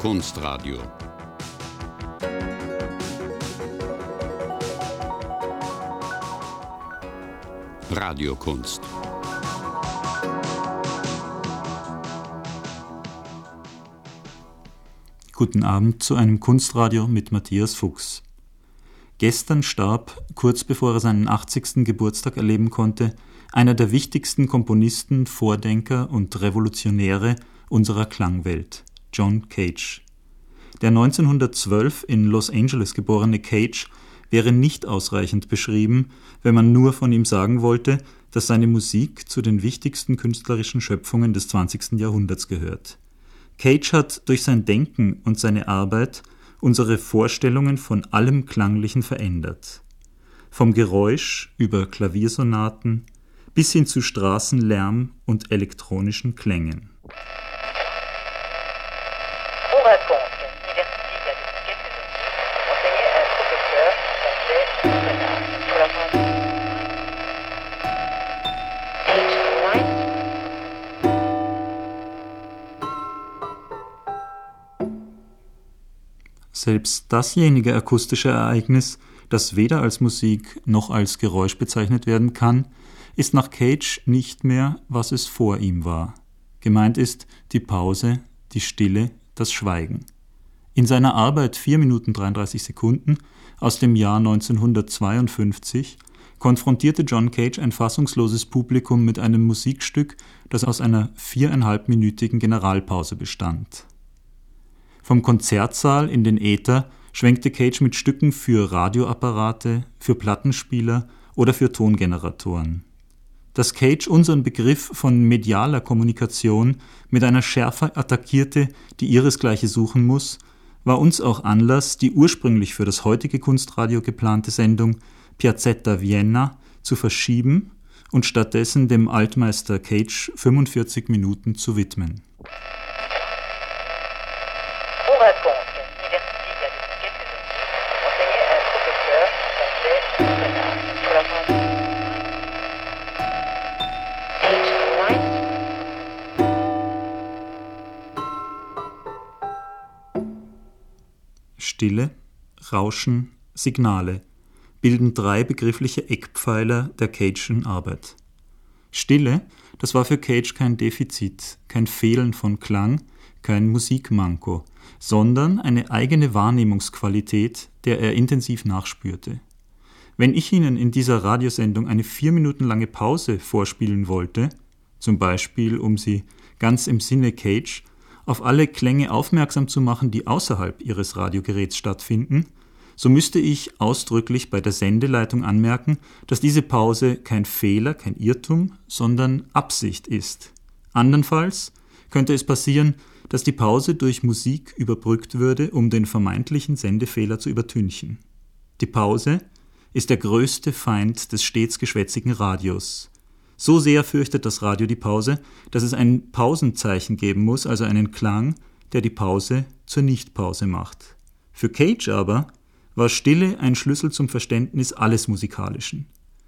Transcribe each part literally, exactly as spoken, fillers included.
Kunstradio. Radiokunst. Guten Abend zu einem Kunstradio mit Matthias Fuchs. Gestern starb, kurz bevor er seinen achtzigsten Geburtstag erleben konnte, einer der wichtigsten Komponisten, Vordenker und Revolutionäre unserer Klangwelt, John Cage. Der neunzehnhundertzwölf in Los Angeles geborene Cage wäre nicht ausreichend beschrieben, wenn man nur von ihm sagen wollte, dass seine Musik zu den wichtigsten künstlerischen Schöpfungen des zwanzigsten Jahrhunderts gehört. Cage hat durch sein Denken und seine Arbeit unsere Vorstellungen von allem Klanglichen verändert. Vom Geräusch über Klaviersonaten bis hin zu Straßenlärm und elektronischen Klängen. Selbst dasjenige akustische Ereignis, das weder als Musik noch als Geräusch bezeichnet werden kann, ist nach Cage nicht mehr, was es vor ihm war. Gemeint ist die Pause, die Stille, das Schweigen. In seiner Arbeit vier Minuten dreiunddreißig Sekunden aus dem Jahr neunzehnhundertzweiundfünfzig konfrontierte John Cage ein fassungsloses Publikum mit einem Musikstück, das aus einer viereinhalbminütigen Generalpause bestand. Vom Konzertsaal in den Äther schwenkte Cage mit Stücken für Radioapparate, für Plattenspieler oder für Tongeneratoren. Dass Cage unseren Begriff von medialer Kommunikation mit einer Schärfe attackierte, die ihresgleichen suchen muss, war uns auch Anlass, die ursprünglich für das heutige Kunstradio geplante Sendung Piazzetta Vienna zu verschieben und stattdessen dem Altmeister Cage fünfundvierzig Minuten zu widmen. Stille, Rauschen, Signale bilden drei begriffliche Eckpfeiler der Cage'schen Arbeit. Stille, das war für Cage kein Defizit, kein Fehlen von Klang, kein Musikmanko, sondern eine eigene Wahrnehmungsqualität, der er intensiv nachspürte. Wenn ich Ihnen in dieser Radiosendung eine vier Minuten lange Pause vorspielen wollte, zum Beispiel um Sie ganz im Sinne Cage auf alle Klänge aufmerksam zu machen, die außerhalb Ihres Radiogeräts stattfinden, so müsste ich ausdrücklich bei der Sendeleitung anmerken, dass diese Pause kein Fehler, kein Irrtum, sondern Absicht ist. Andernfalls könnte es passieren, dass die Pause durch Musik überbrückt würde, um den vermeintlichen Sendefehler zu übertünchen. Die Pause ist der größte Feind des stets geschwätzigen Radios. So sehr fürchtet das Radio die Pause, dass es ein Pausenzeichen geben muss, also einen Klang, der die Pause zur Nichtpause macht. Für Cage aber war Stille ein Schlüssel zum Verständnis alles Musikalischen.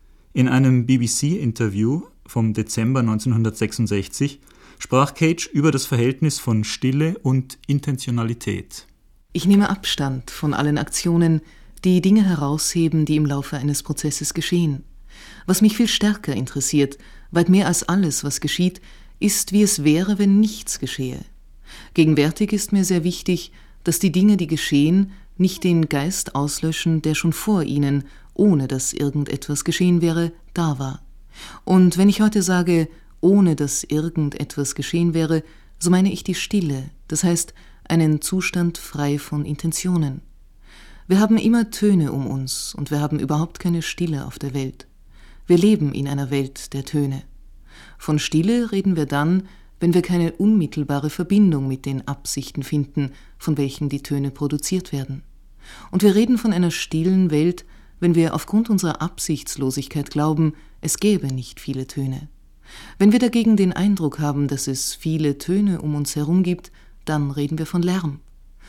In einem B B C-Interview vom Dezember neunzehnhundertsechsundsechzig sprach Cage über das Verhältnis von Stille und Intentionalität. Ich nehme Abstand von allen Aktionen, die Dinge herausheben, die im Laufe eines Prozesses geschehen. Was mich viel stärker interessiert, weit mehr als alles, was geschieht, ist, wie es wäre, wenn nichts geschehe. Gegenwärtig ist mir sehr wichtig, dass die Dinge, die geschehen, nicht den Geist auslöschen, der schon vor ihnen, ohne dass irgendetwas geschehen wäre, da war. Und wenn ich heute sage, ohne dass irgendetwas geschehen wäre, so meine ich die Stille, das heißt einen Zustand frei von Intentionen. Wir haben immer Töne um uns und wir haben überhaupt keine Stille auf der Welt. Wir leben in einer Welt der Töne. Von Stille reden wir dann, wenn wir keine unmittelbare Verbindung mit den Absichten finden, von welchen die Töne produziert werden. Und wir reden von einer stillen Welt, wenn wir aufgrund unserer Absichtslosigkeit glauben, es gäbe nicht viele Töne. Wenn wir dagegen den Eindruck haben, dass es viele Töne um uns herum gibt, dann reden wir von Lärm.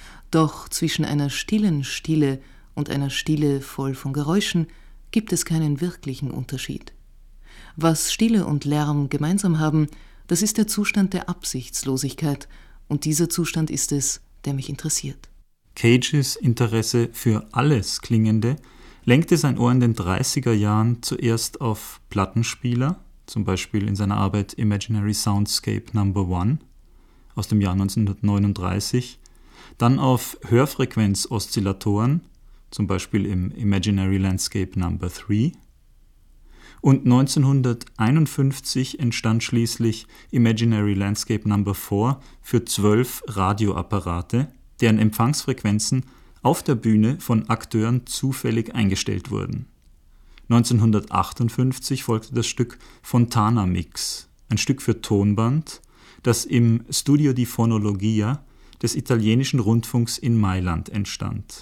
Doch zwischen einer stillen Stille und einer Stille voll von Geräuschen gibt es keinen wirklichen Unterschied. Was Stille und Lärm gemeinsam haben, das ist der Zustand der Absichtslosigkeit, und dieser Zustand ist es, der mich interessiert. Cages Interesse für alles Klingende lenkte sein Ohr in den dreißiger Jahren zuerst auf Plattenspieler, zum Beispiel in seiner Arbeit Imaginary Soundscape Number One aus dem Jahr neunzehnhundertneununddreißig, dann auf Hörfrequenz-Oszillatoren, zum Beispiel im Imaginary Landscape Number Three, und neunzehnhunderteinundfünfzig entstand schließlich Imaginary Landscape Number Four für zwölf Radioapparate, deren Empfangsfrequenzen auf der Bühne von Akteuren zufällig eingestellt wurden. neunzehnhundertachtundfünfzig folgte das Stück Fontana Mix, ein Stück für Tonband, das im Studio di Fonologia des italienischen Rundfunks in Mailand entstand.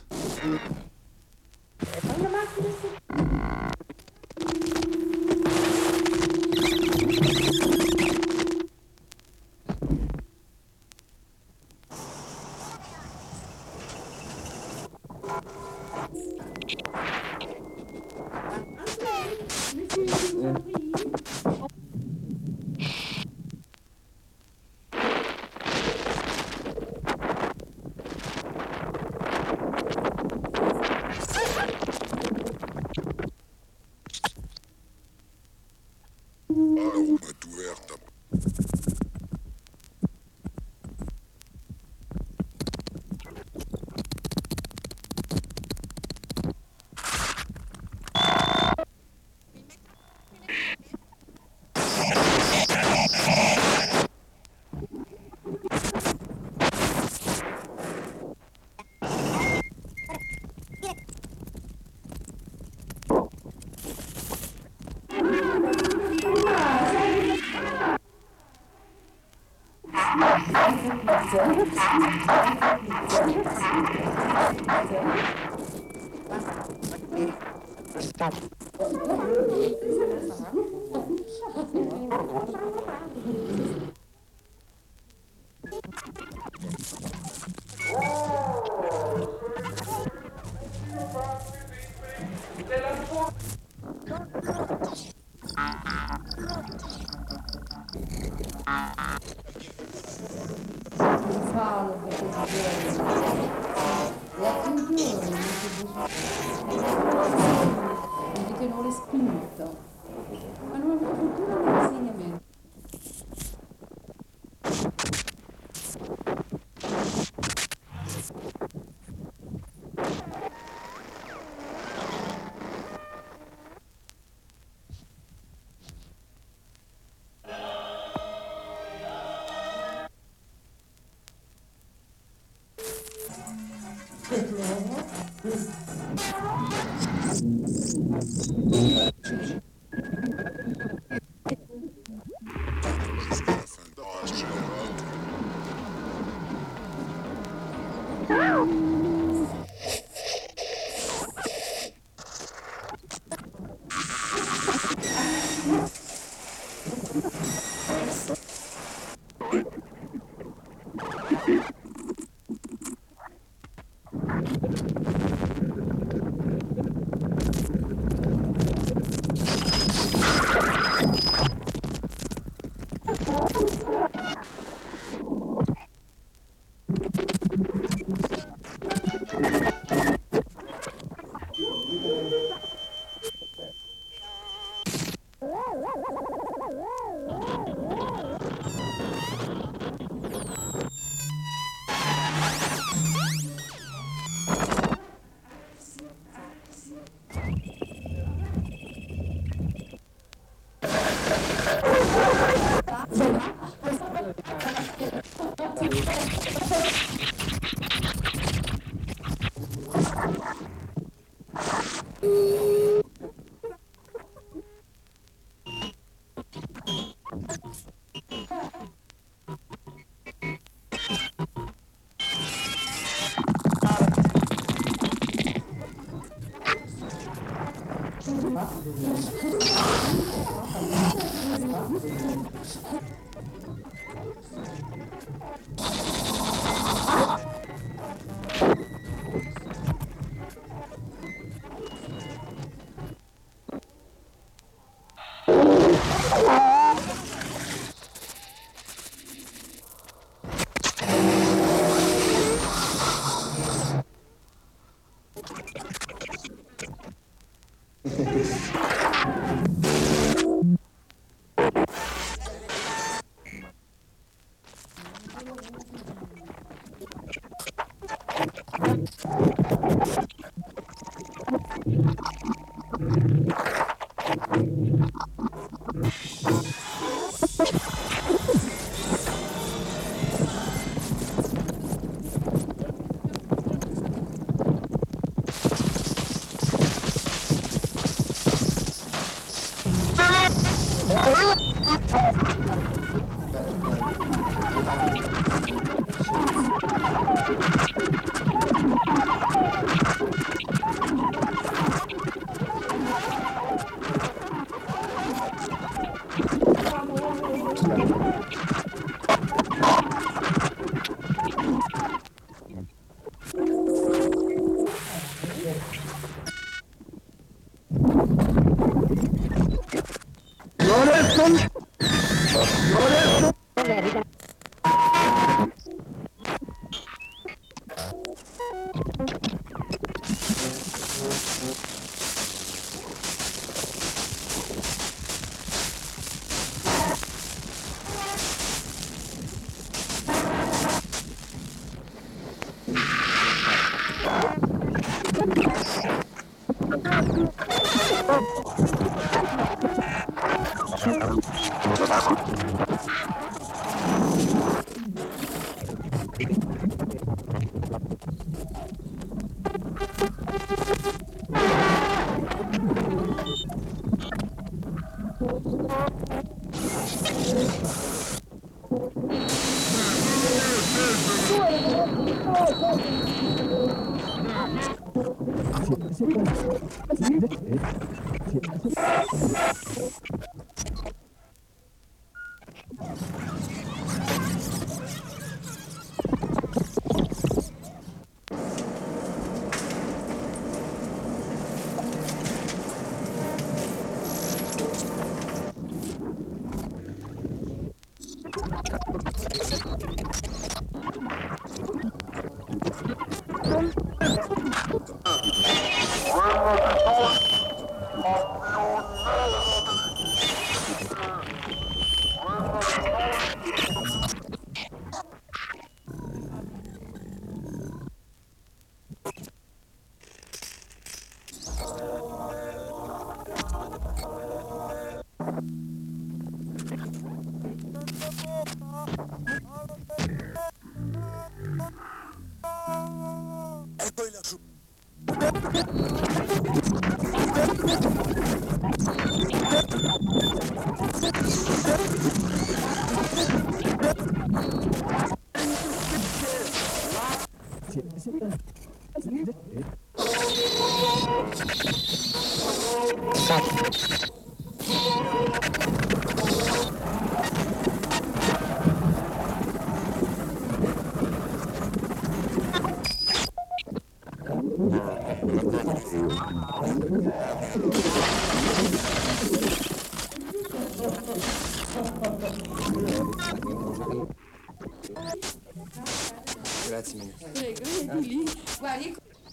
Grazie mille. Prego, vedi lì. Guardi.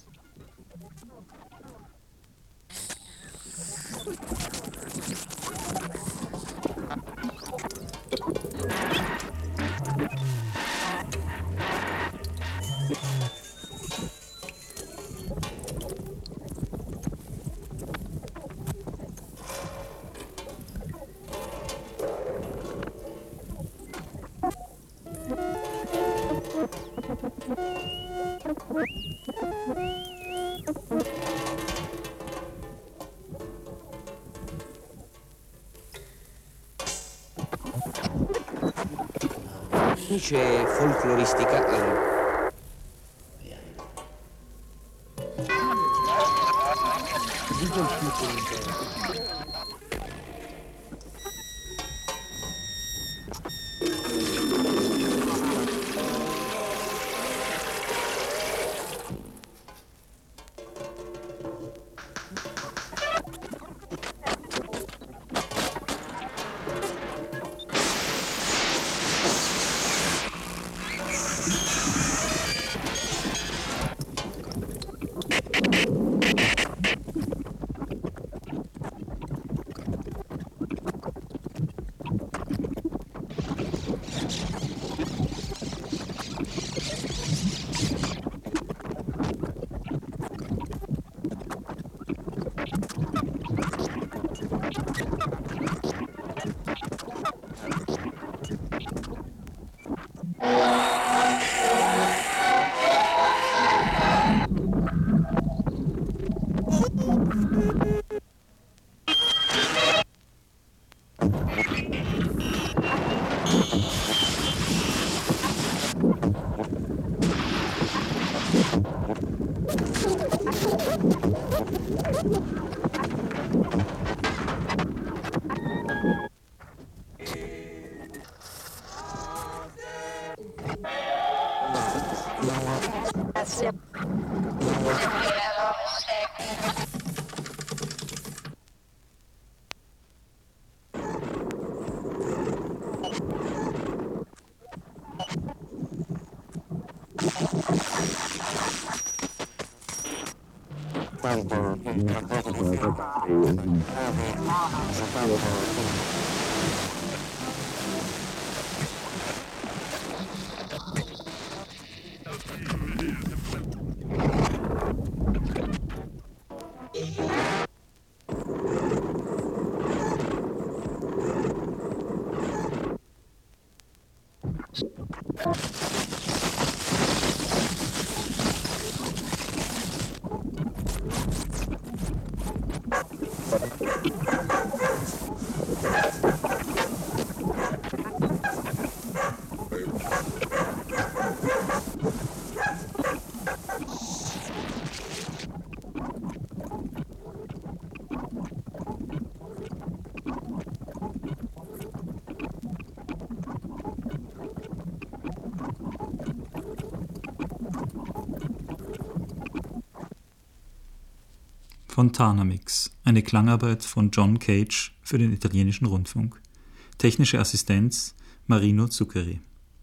Dice folcloristica. Eh. Fontana Mix, eine Klangarbeit von John Cage für den italienischen Rundfunk. Technische Assistenz Marino Zuccari.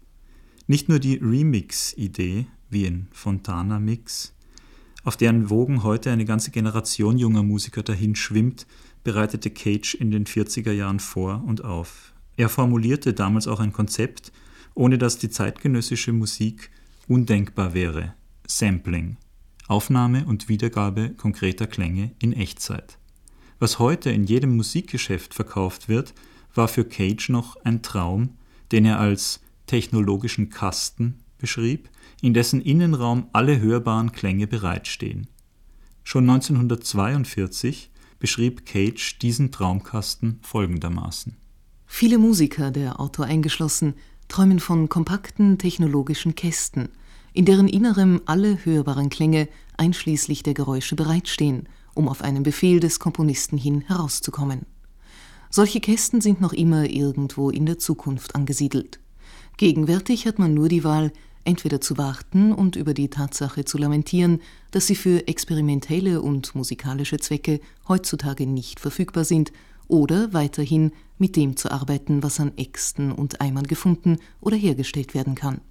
Nicht nur die Remix-Idee, wie in Fontana Mix, auf deren Wogen heute eine ganze Generation junger Musiker dahin schwimmt, bereitete Cage in den vierziger Jahren vor und auf. Er formulierte damals auch ein Konzept, ohne dass die zeitgenössische Musik undenkbar wäre: Sampling. Aufnahme und Wiedergabe konkreter Klänge in Echtzeit. Was heute in jedem Musikgeschäft verkauft wird, war für Cage noch ein Traum, den er als technologischen Kasten beschrieb, in dessen Innenraum alle hörbaren Klänge bereitstehen. Schon neunzehnhundertzweiundvierzig beschrieb Cage diesen Traumkasten folgendermaßen: Viele Musiker, der Autor eingeschlossen, träumen von kompakten technologischen Kästen, in deren Innerem alle hörbaren Klänge einschließlich der Geräusche bereitstehen, um auf einen Befehl des Komponisten hin herauszukommen. Solche Kästen sind noch immer irgendwo in der Zukunft angesiedelt. Gegenwärtig hat man nur die Wahl, entweder zu warten und über die Tatsache zu lamentieren, dass sie für experimentelle und musikalische Zwecke heutzutage nicht verfügbar sind, oder weiterhin mit dem zu arbeiten, was an Äxten und Eimern gefunden oder hergestellt werden kann.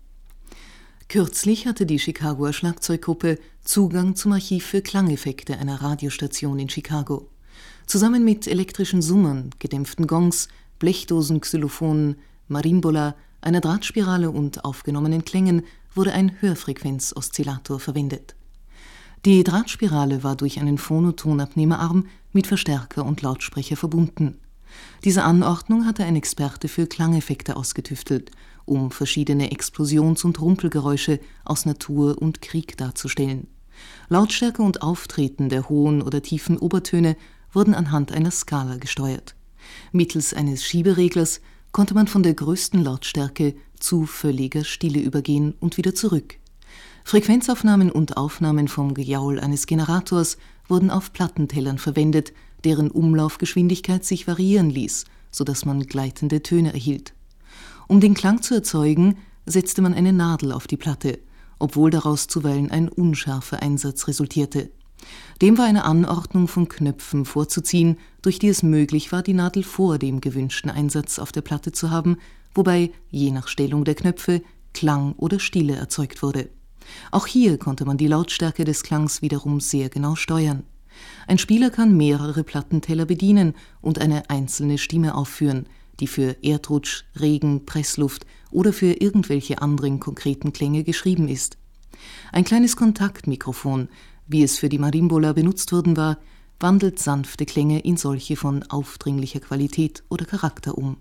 Kürzlich hatte die Chicagoer Schlagzeuggruppe Zugang zum Archiv für Klangeffekte einer Radiostation in Chicago. Zusammen mit elektrischen Summern, gedämpften Gongs, Blechdosen, Xylophonen, Marimbola, einer Drahtspirale und aufgenommenen Klängen wurde ein Hörfrequenzoszillator verwendet. Die Drahtspirale war durch einen Phonotonabnehmerarm mit Verstärker und Lautsprecher verbunden. Diese Anordnung hatte ein Experte für Klangeffekte ausgetüftelt, um verschiedene Explosions- und Rumpelgeräusche aus Natur und Krieg darzustellen. Lautstärke und Auftreten der hohen oder tiefen Obertöne wurden anhand einer Skala gesteuert. Mittels eines Schiebereglers konnte man von der größten Lautstärke zu völliger Stille übergehen und wieder zurück. Frequenzaufnahmen und Aufnahmen vom Gejaul eines Generators wurden auf Plattentellern verwendet, deren Umlaufgeschwindigkeit sich variieren ließ, sodass man gleitende Töne erhielt. Um den Klang zu erzeugen, setzte man eine Nadel auf die Platte, obwohl daraus zuweilen ein unscharfer Einsatz resultierte. Dem war eine Anordnung von Knöpfen vorzuziehen, durch die es möglich war, die Nadel vor dem gewünschten Einsatz auf der Platte zu haben, wobei, je nach Stellung der Knöpfe, Klang oder Stille erzeugt wurde. Auch hier konnte man die Lautstärke des Klangs wiederum sehr genau steuern. Ein Spieler kann mehrere Plattenteller bedienen und eine einzelne Stimme aufführen, die für Erdrutsch, Regen, Pressluft oder für irgendwelche anderen konkreten Klänge geschrieben ist. Ein kleines Kontaktmikrofon, wie es für die Marimbola benutzt worden war, wandelt sanfte Klänge in solche von aufdringlicher Qualität oder Charakter um.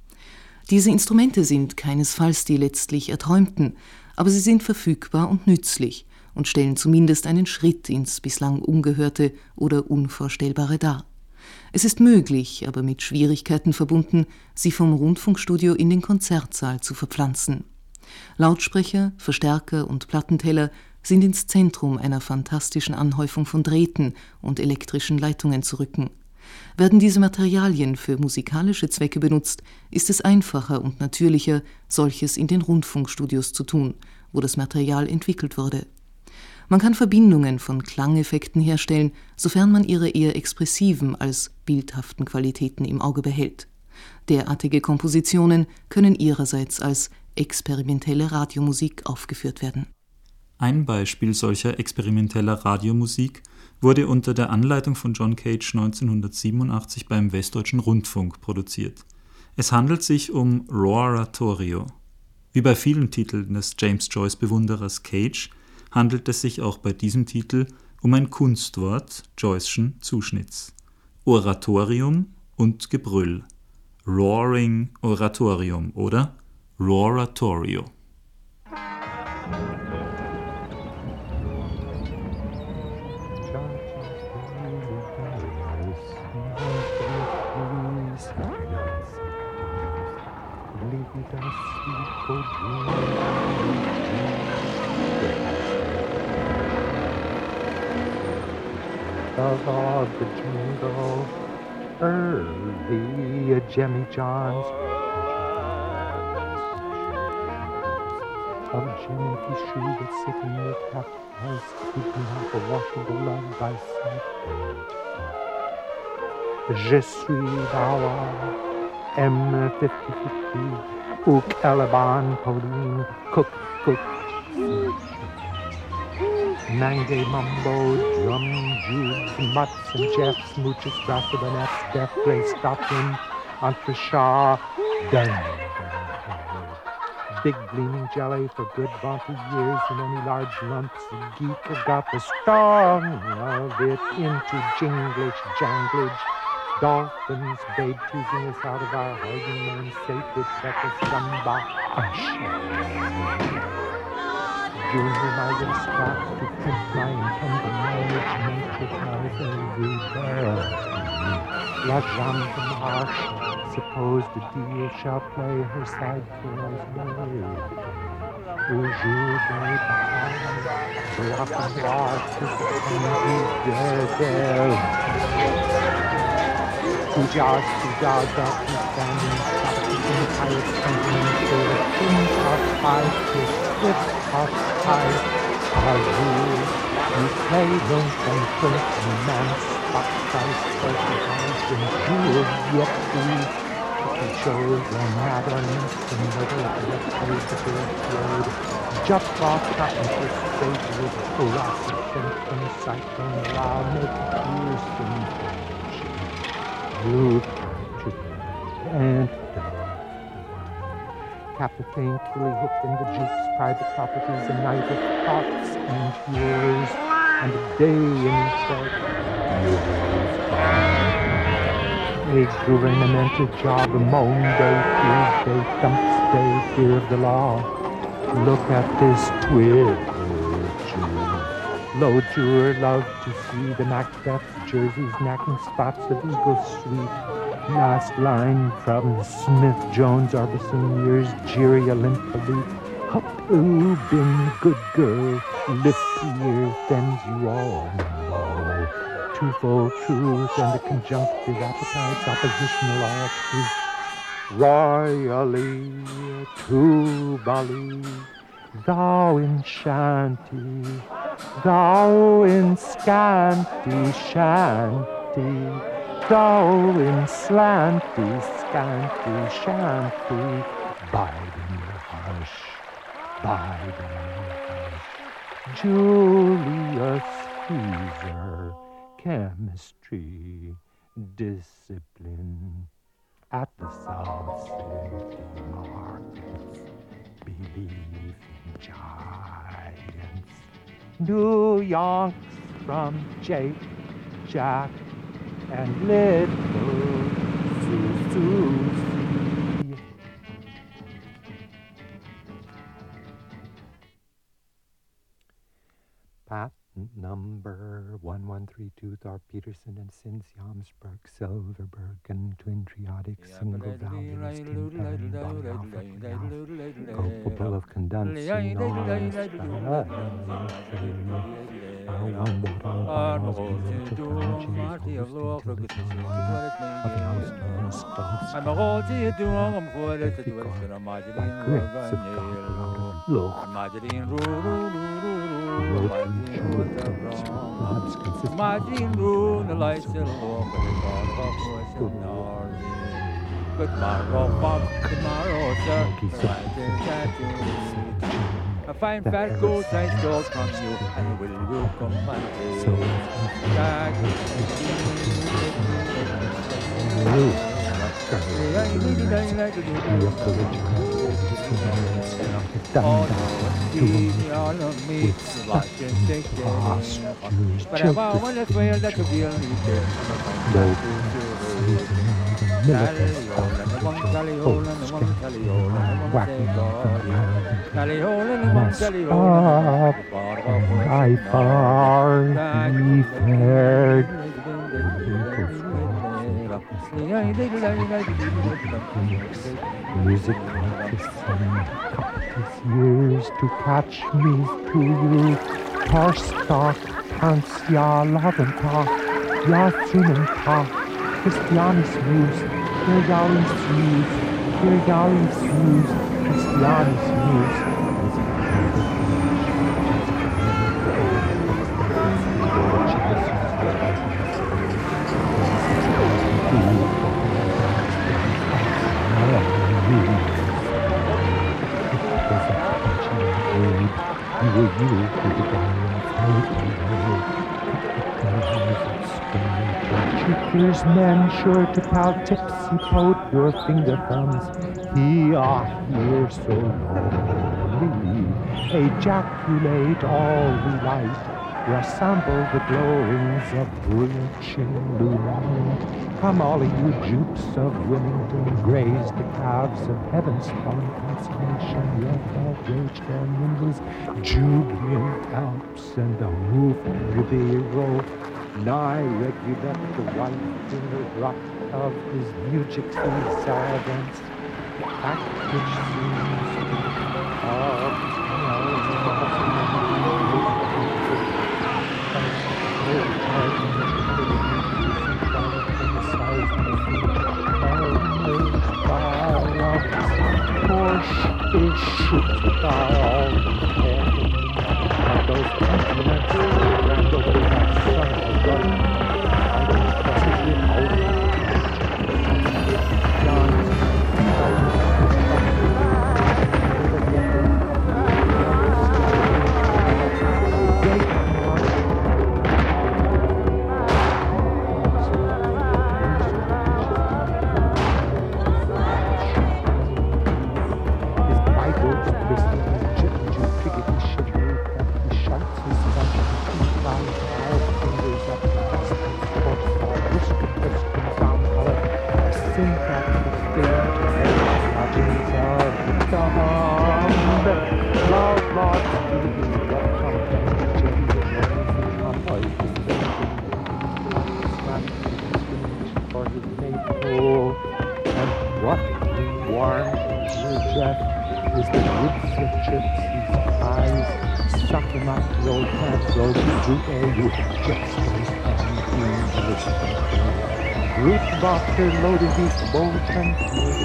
Diese Instrumente sind keinesfalls die letztlich Erträumten, aber sie sind verfügbar und nützlich und stellen zumindest einen Schritt ins bislang Ungehörte oder Unvorstellbare dar. Es ist möglich, aber mit Schwierigkeiten verbunden, sie vom Rundfunkstudio in den Konzertsaal zu verpflanzen. Lautsprecher, Verstärker und Plattenteller sind ins Zentrum einer fantastischen Anhäufung von Drähten und elektrischen Leitungen zu rücken. Werden diese Materialien für musikalische Zwecke benutzt, ist es einfacher und natürlicher, solches in den Rundfunkstudios zu tun, wo das Material entwickelt wurde. Man kann Verbindungen von Klangeffekten herstellen, sofern man ihre eher expressiven als bildhaften Qualitäten im Auge behält. Derartige Kompositionen können ihrerseits als experimentelle Radiomusik aufgeführt werden. Ein Beispiel solcher experimenteller Radiomusik wurde unter der Anleitung von John Cage neunzehnhundertsiebenundachtzig beim Westdeutschen Rundfunk produziert. Es handelt sich um Roaratorio. Wie bei vielen Titeln des James Joyce-Bewunderers Cage handelt es sich auch bei diesem Titel um ein Kunstwort Joyce'schen Zuschnitts. Oratorium und Gebrüll. Roaring Oratorium oder Roaratorio. Of all the jingle, early Jemmy John's. Of Jimmy Shoe that's sitting with half eyes, keeping half a washable love by sight. Je suis Dawa, M fifty fifty, Ook Caliban, Pauline, Cook, Cook. Mange Mumbo, Drum, Jubes, Mutts and Jeffs, Mooches, Brassabonets, Death, Ray, Stockton, Entre Shaw, done. Big gleaming jelly for good vaunted years, and any large lumps of geek have got the strong of it into jinglish, janglage. Dolphins, babe, teasing us out of our hiding and sacred feckle samba. Junior might have stopped to print my intended marriage, matricize every barrel. La Jeanne de Marche, suppose the deal shall play her side for us married. Au jour des batailles, la gloire to the dead. Two jars, two jars, up and standing, in the highest standing, so the things are high, to slip up high. Are you, you play don't and don't, and man, spot size, special eyes, and jewels yet free. He shows your madness, and whether it plays the big road, just off cotton for stage with philosophy, and cyclone, loud, make tears, and you and Captain Killy hooked in the Duke's private properties, a night of thoughts and tears, and a day in bed. A gouvernemental job, a Monday, Tuesday, dumps day, fear of the law. Look at this twitch. Low tour, love to see the Macbeth jerseys, knacking spots of Eagle Sweet. Last line from Smith Jones, Arbison years, Jerry Olympic. Up, ooh, been good girl, lift year, thens you all know. Twofold truth and the conjunctive appetites, oppositional arches. Royally, to Bali, thou in shanty. Thou in scanty shanty, thou in slanty scanty shanty, bide in the hush, bide in the hush. Julius Caesar, chemistry, discipline, at the South City markets, believe in giants. New York's from Jake, Jack, and little Susie. Patent number one one three two, Thor Peterson and Sins Yamsburg, Silverberg, and Twin Triotic, single values, timpan, body alpha, capable of condensing noise. I'm a whole to you do I'm for it to do it for a Imagine room the lights in the long but it's all about voice good tomorrow, Bob, tomorrow, sir. A fine fat goat I stole from you, and will you come and take Jack? Down, down, to But I want to swear that you feel me I far fared. Music countless years to catch me to you. Torstock, Hansja, Laventag, Ja, Zinnentag, Christianis Muse, Kirgalis Muse, Kirgalis Muse, Christianis Muse. Trickers, men sure to pal tipsy pout your finger thumbs. He are here so lonely. Ejaculate all we like. Resemble the glowings of brilliant lumen. Come all of you jupes of Wilmington, graze the calves of heaven's fallen consummation. Yet outrage their nimbles, Julian Alps and the roof Ribeiro. Nigh regulate the white finger drop of his Mujix's silence. That which seems to be of Root loaded these bold and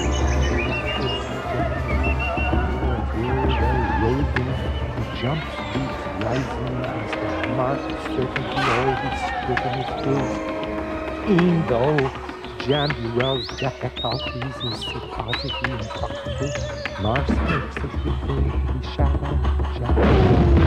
jumps deep, rising as the mark certainty always stricken his face. E'en though Jambuel's difficulties is suppository and toxic, Mars makes it before the shadow, shadow.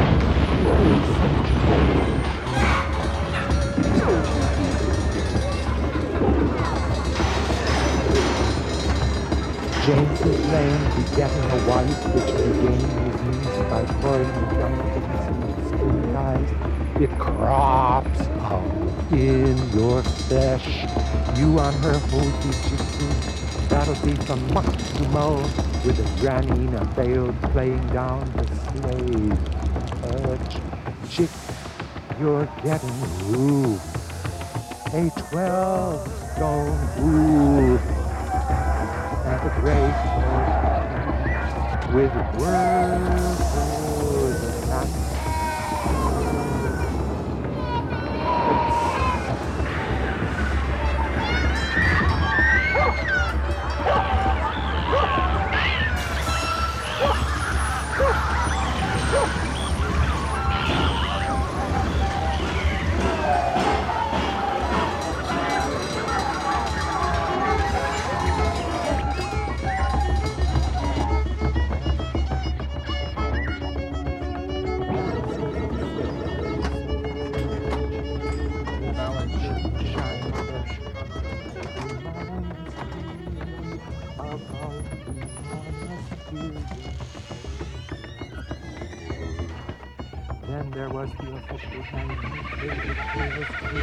James's Lane begetting a wife which regained his knees by pouring the young things in its skin eyes. It crops out in your flesh. You on her hosey gypsy, that'll be from Maximo with a granny in a veil playing down the slave. Urge, chick, you're getting rude. A twelve stone groove. At the great with words and not about the monastery. Then there was the official hanging. There was the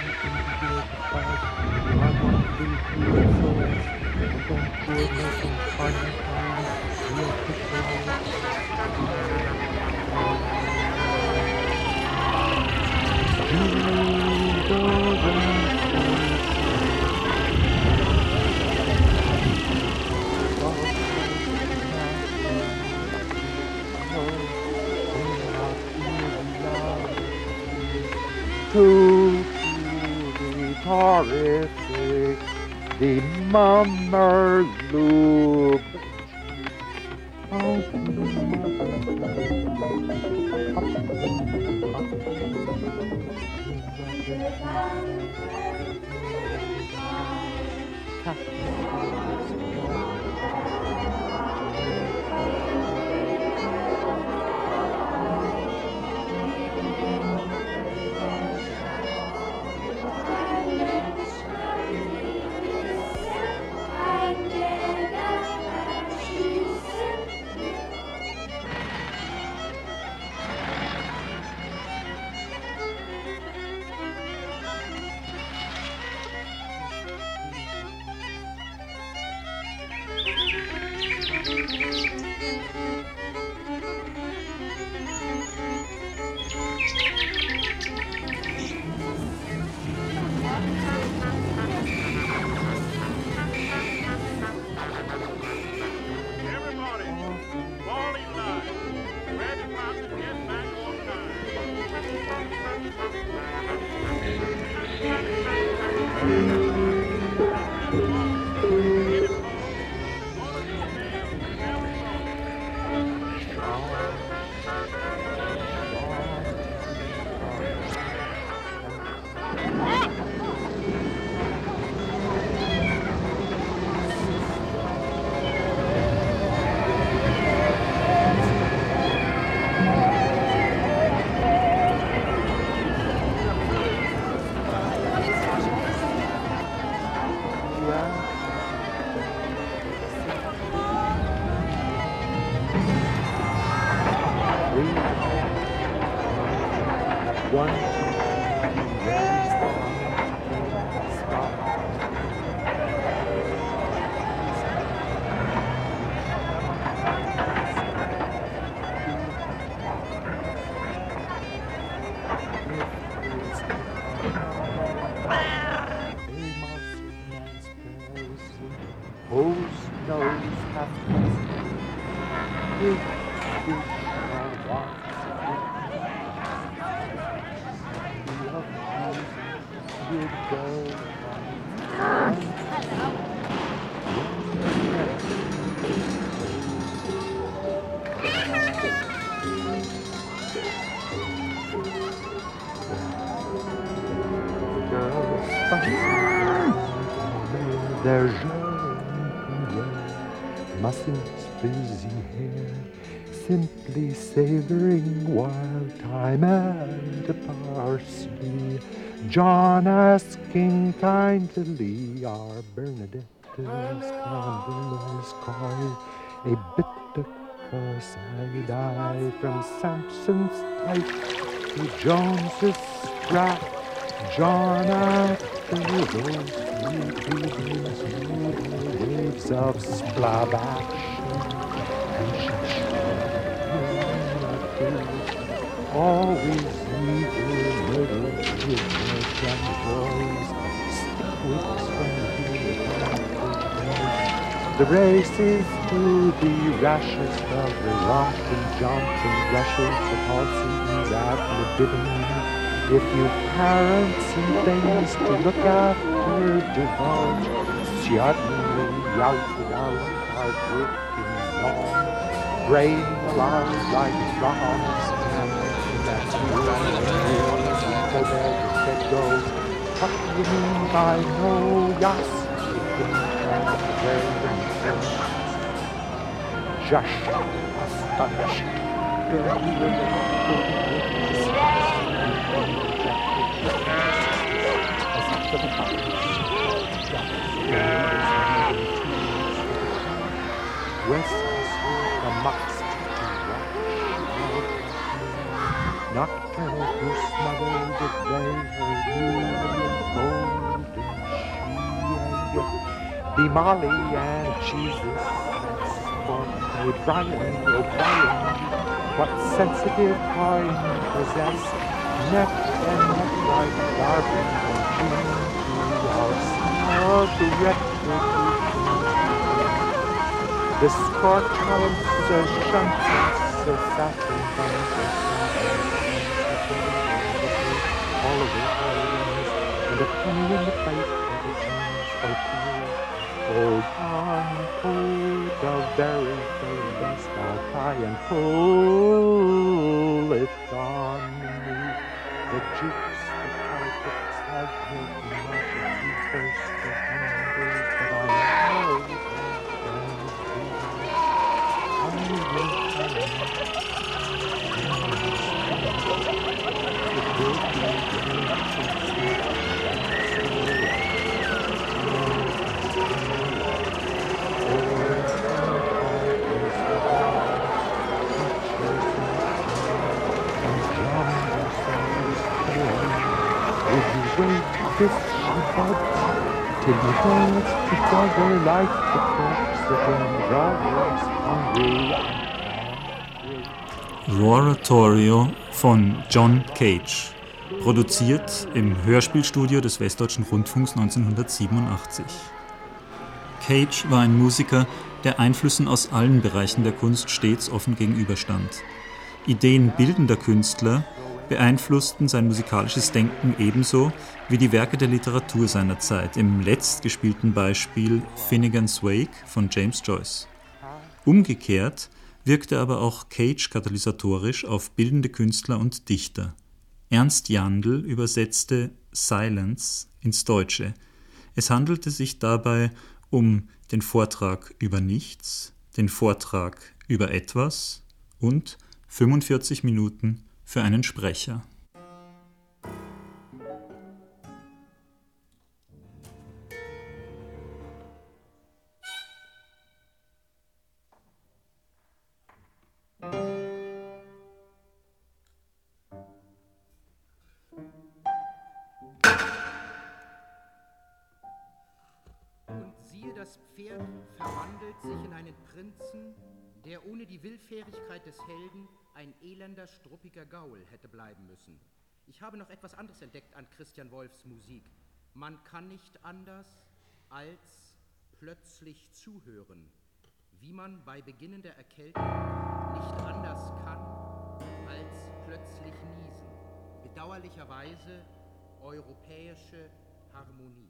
Too, too horrific, the mummer loop. Their Mussins frizzy hair, simply savoring wild thyme and parsley. John asking kindly, our Bernadette's candles call a bit of side eye from Samson's pipe to Jones's strap. John after those three waves of splab action, always evil little goodness and boys, sticks from the races to the rashes of the romping, jumping rushes of all seasons at the bidding. If you've parents and things to look after, divulge suddenly out without hard-working long, brain alive like frogs, and that's where the head goes. What do you mean by no yas? Just astonishing. Christmas the must Nocturnal mother did lay her new golden she Be Molly and Jesus O'Brien, O'Brien What sensitive mind possess Neck and neck like Darby and Jean to our the retribution The scorch house, the shunters, the satin buns all of it and a penny in the plate for the jeans or two. Oh, John, oh, the very, very best I'll try and pull it on me. The jukes, the carpets have taken my feet first the hundreds, but I know it This bud till you dance together like the corpse of when brothers hungry and Roratorio von John Cage, produziert im Hörspielstudio des Westdeutschen Rundfunks neunzehnhundertsiebenundachtzig. Cage war ein Musiker, der Einflüssen aus allen Bereichen der Kunst stets offen gegenüberstand. Ideen bildender Künstler beeinflussten sein musikalisches Denken ebenso wie die Werke der Literatur seiner Zeit, im letztgespielten Beispiel Finnegan's Wake von James Joyce. Umgekehrt wirkte aber auch Cage katalysatorisch auf bildende Künstler und Dichter. Ernst Jandl übersetzte Silence ins Deutsche. Es handelte sich dabei um den Vortrag über nichts, den Vortrag über etwas und fünfundvierzig Minuten für einen Sprecher. Und siehe, das Pferd verwandelt sich in einen Prinzen, der ohne die Willfährigkeit des Helden ein elender, struppiger Gaul hätte bleiben müssen. Ich habe noch etwas anderes entdeckt an Christian Wolffs Musik. Man kann nicht anders als plötzlich zuhören, wie man bei beginnender Erkältung nicht anders kann als plötzlich niesen. Bedauerlicherweise europäische Harmonie.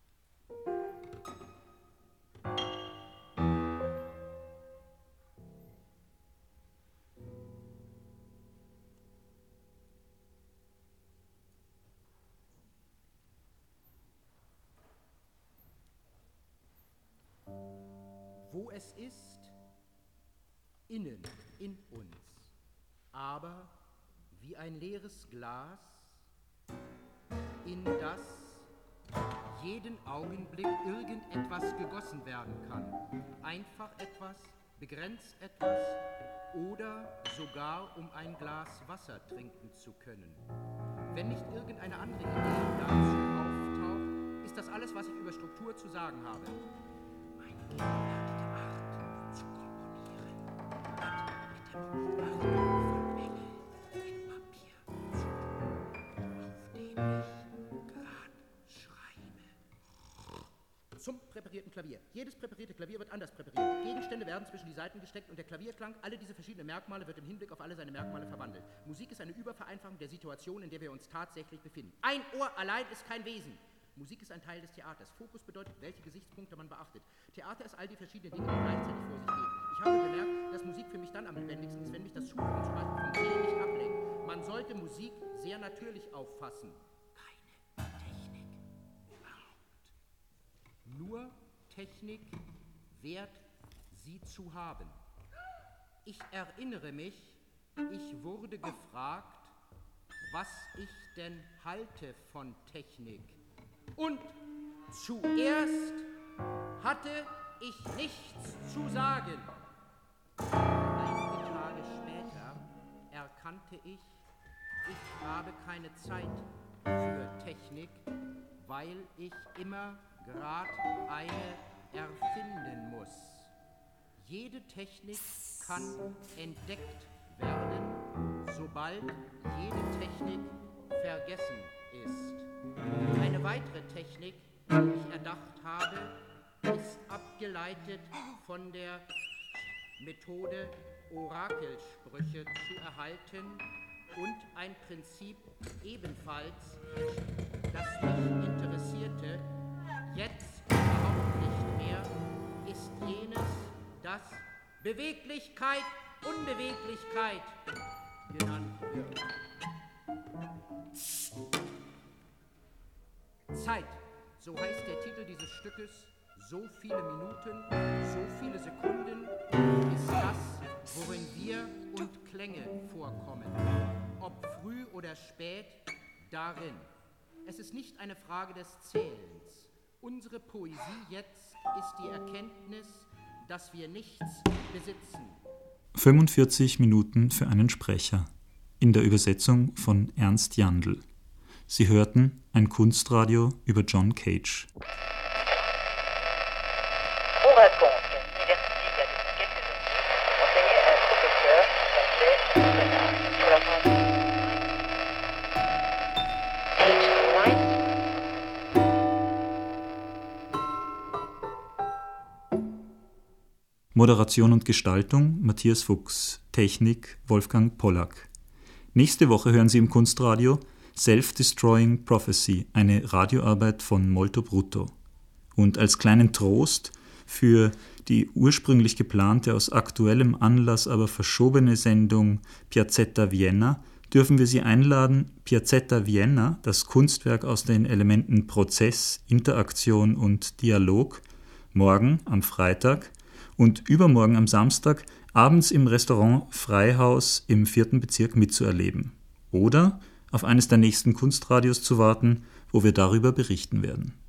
Wo es ist, innen, in uns, aber wie ein leeres Glas, in das jeden Augenblick irgendetwas gegossen werden kann. Einfach etwas, begrenzt etwas oder sogar um ein Glas Wasser trinken zu können. Wenn nicht irgendeine andere Idee dazu auftaucht, ist das alles, was ich über Struktur zu sagen habe. Meine gegenwärtige Art zu komponieren hat mit der Beobachtung von Menge in Papier zu tun, auf dem ich grad schreibe. Zum präparierten Klavier. Jedes präparierte Klavier wird anders präpariert. Gegenstände werden zwischen die Saiten gesteckt und der Klavierklang, alle diese verschiedenen Merkmale, wird im Hinblick auf alle seine Merkmale verwandelt. Musik ist eine Übervereinfachung der Situation, in der wir uns tatsächlich befinden. Ein Ohr allein ist kein Wesen. Musik ist ein Teil des Theaters. Fokus bedeutet, welche Gesichtspunkte man beachtet. Theater ist all die verschiedenen Dinge, die gleichzeitig vor sich gehen. Ich habe bemerkt, dass Musik für mich dann am lebendigsten ist, wenn mich das Zuhören zum Beispiel vom Sehen nicht ablenkt. Man sollte Musik sehr natürlich auffassen. Keine Technik überhaupt. Nur Technik wert, sie zu haben. Ich erinnere mich, ich wurde gefragt, was ich denn halte von Technik. Und zuerst hatte ich nichts zu sagen. erkannte ich, ich habe keine Zeit für Technik, weil ich immer grad eine erfinden muss. Jede Technik kann entdeckt werden, sobald jede Technik vergessen ist. Eine weitere Technik, die ich erdacht habe, ist abgeleitet von der Methode, Orakelsprüche zu erhalten, und ein Prinzip ebenfalls, das mich interessierte, jetzt überhaupt nicht mehr, ist jenes, das Beweglichkeit, Unbeweglichkeit genannt wird. Zeit, so heißt der Titel dieses Stückes. So viele Minuten, so viele Sekunden ist das, worin wir und Klänge vorkommen. Ob früh oder spät, darin. Es ist nicht eine Frage des Zählens. Unsere Poesie jetzt ist die Erkenntnis, dass wir nichts besitzen. fünfundvierzig Minuten für einen Sprecher. In der Übersetzung von Ernst Jandl. Sie hörten ein Kunstradio über John Cage. Moderation und Gestaltung Matthias Fuchs, Technik Wolfgang Pollack. Nächste Woche hören Sie im Kunstradio Self-Destroying Prophecy, eine Radioarbeit von Molto Brutto. Und als kleinen Trost für die ursprünglich geplante, aus aktuellem Anlass aber verschobene Sendung Piazzetta Vienna dürfen wir Sie einladen, Piazzetta Vienna, das Kunstwerk aus den Elementen Prozess, Interaktion und Dialog, morgen am Freitag und übermorgen am Samstag abends im Restaurant Freihaus im vierten Bezirk mitzuerleben. Oder auf eines der nächsten Kunstradios zu warten, wo wir darüber berichten werden.